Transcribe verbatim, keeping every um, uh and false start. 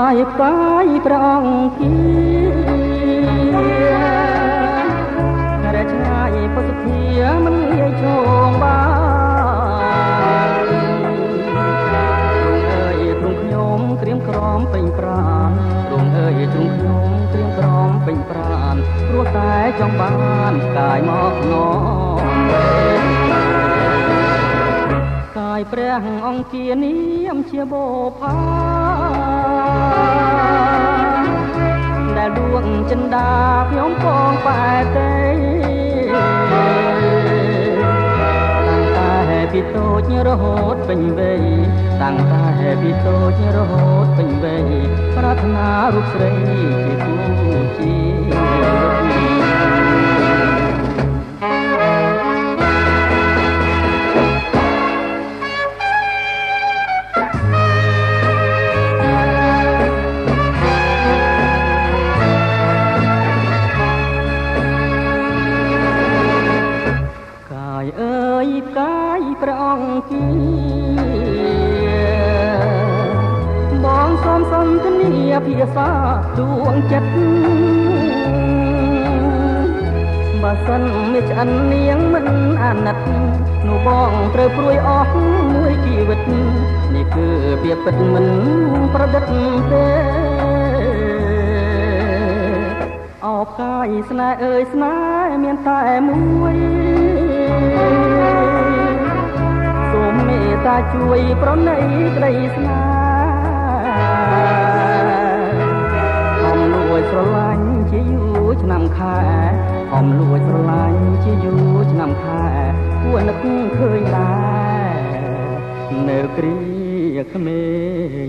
យផ្កាយព្រះអង្គគៀរឆ្ងាយពុទ្ធធាមិនងាយឈោងបានអើយទ្រង់ខ្ញុំក្រៀមក្រំពេញប្រាណទ្រង់អើយទ្រង់ខ្ញុំក្រៀមក្រំពេញប្រាណព្រោះតែចង់បានកាយមកងំកាយព្រះអង្គានាមជាបូផាដែលដួងចិន្តាខ្ញុំពងប៉ែទេតាំងតែពីតូចរហូតពេញវ័យតាំងតែពីតូចរហូតពេញវ័យប្រាថ្នារូបស្រីជាគូជាព្រះអង្គគៀបងសូមសន្ទនាភាសាដួងចិត្តបើសិនមិនឆ្អិននាងមិនអាណិតនោះបងត្រូវព្រួយអស់មួយជីវិតនេះគឺវាពិតមិនប្រឌិតទេអោបកាយស្នេហ៍អើយស្នេហ៍មានតែមួយសូមមេត្តាជួយប្រណីក្តីស្នេហ៍អំលួចស្រឡាញ់ជាយូរឆ្នាំខែអំលួចស្រឡាញ់ជាយូរឆ្នាំខែគួរនឹកឃើញដែរនៅគ្រាក្មេង